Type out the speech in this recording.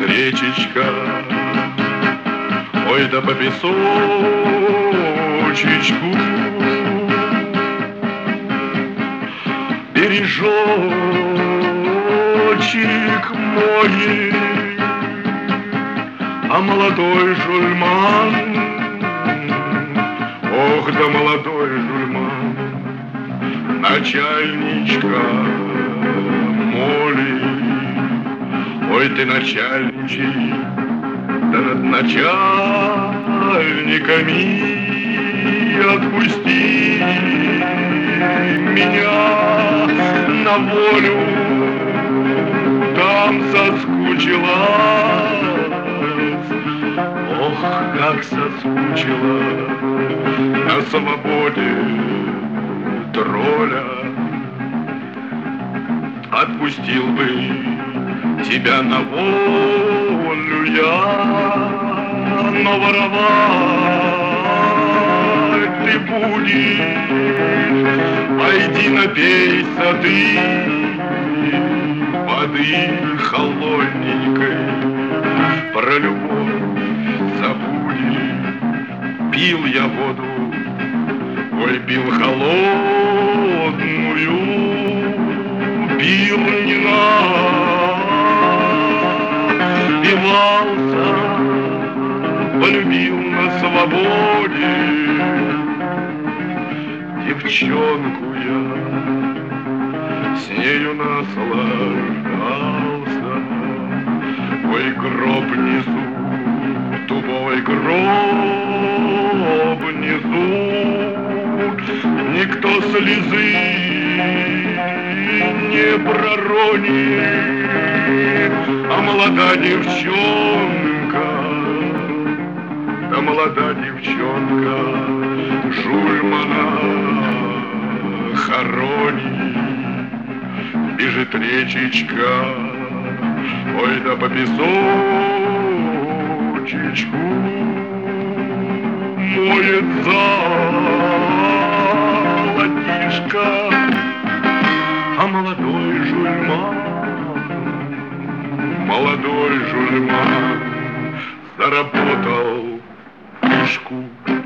речечка, ой, да по песочечку бережочек мой, а молодой жульман, ох, да молодой жульман, начальничка моли, ой, ты начальничай, да над начальниками отпусти меня на волю, там соскучилась, ох, как соскучилась на свободе тролля. Отпустил бы тебя на волю я, но воровать ты будешь. Пойди напейся ты воды холодненькой, про любовь забудешь. Пил я воду, ой, пил холодную, пил не напивался, полюбил на свободе девчонку я, с нею наслаждался. Ой, гроб несу, тупой гроб несу, никто слезы не проронит, а молода девчонка, да молода девчонка жульмана хоронит. Бежит речечка, ой, да по песочечку моет золотишко, а молодой жульман заработал фишку.